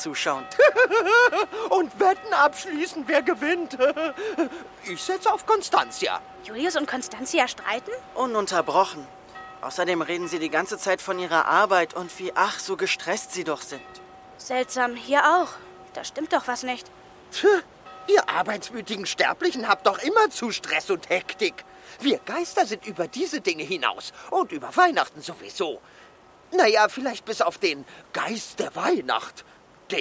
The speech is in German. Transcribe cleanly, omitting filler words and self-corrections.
zuschauen. Und Wetten abschließen, wer gewinnt. Ich setze auf Constantia. Julius und Constantia streiten? Ununterbrochen. Außerdem reden sie die ganze Zeit von ihrer Arbeit und wie so gestresst sie doch sind. Seltsam, hier auch. Da stimmt doch was nicht. Ihr arbeitsmütigen Sterblichen habt doch immer zu Stress und Hektik. Wir Geister sind über diese Dinge hinaus und über Weihnachten sowieso. Naja, vielleicht bis auf den Geist der Weihnacht.